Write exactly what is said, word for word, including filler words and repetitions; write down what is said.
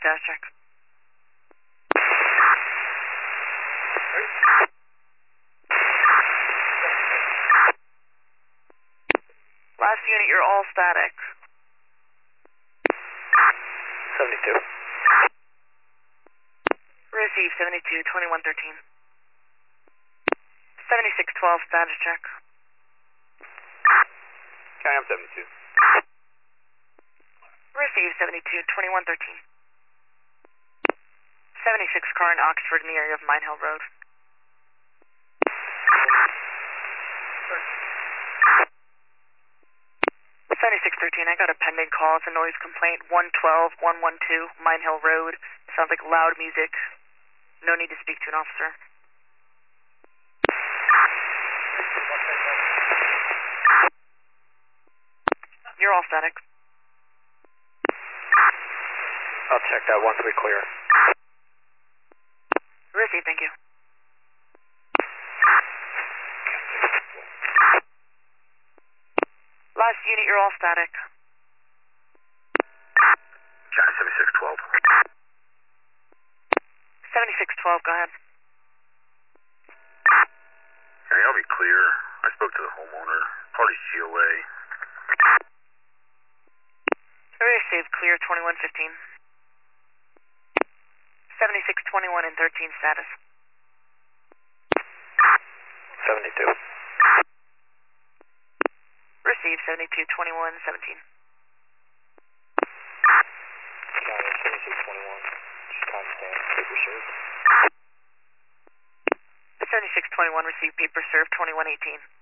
status check. Last unit, you're all static. seventy-two. Receive seventy-two, twenty-one thirteen. seventy-six twelve, status check. Okay, I'm seventy-two. Receive seventy-two, twenty-one thirteen. seventy-six car in Oxford in the area of Mine Hill Road. seventy-six thirteen, I got a pending call. It's a noise complaint. one twelve, one twelve, Mine Hill Road. Sounds like loud music. No need to speak to an officer. You're all static. I'll check that once we clear. Receive, thank you. Last unit, you're all static. China seventy-six twelve. seventy-six twelve, go ahead. Okay, I'll be clear. I spoke to the homeowner. Party's G O A. Receive, clear, twenty-one fifteen. seventy-six twenty-one and thirteen status. seventy-two. Receive, seventy-two twenty-one seventeen. China seventy-six twenty-one. Just timestamp, paper served. seventy-six twenty-one, receive paper served, twenty-one eighteen.